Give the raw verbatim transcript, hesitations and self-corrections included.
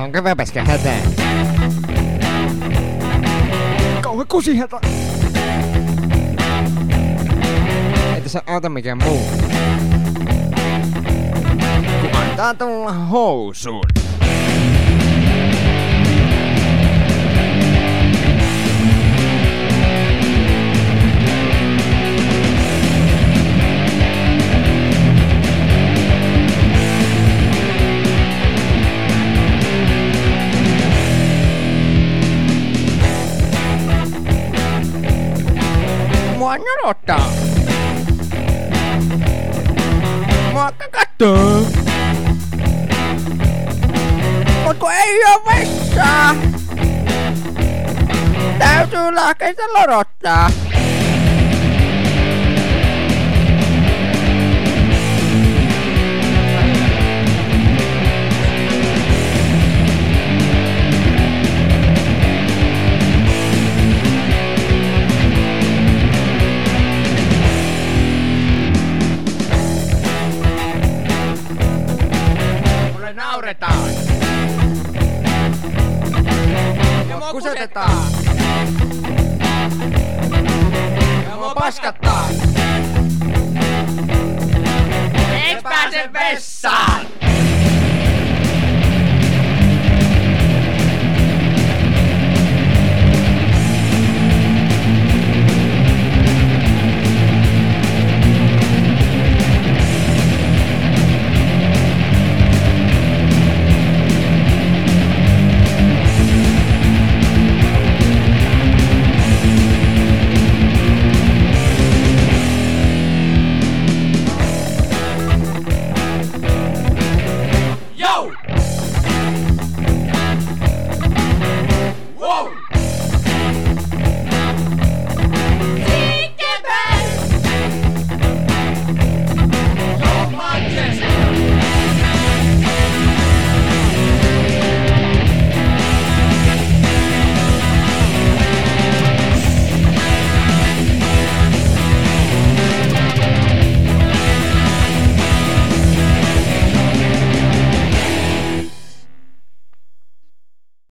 Onko väpäskä hätää? Kauhe kusihätä! Ei tässä auta mikään muu. Kun antaa tulla housuun. Mua nolottaa. Mua kattoo. Mut kun ei oo vessaa. Täytyy lääkkeitä lorottaa. Nauretaan. Ja mua kusetetaan. Ja mua paskattaa. Et pääse vessaan.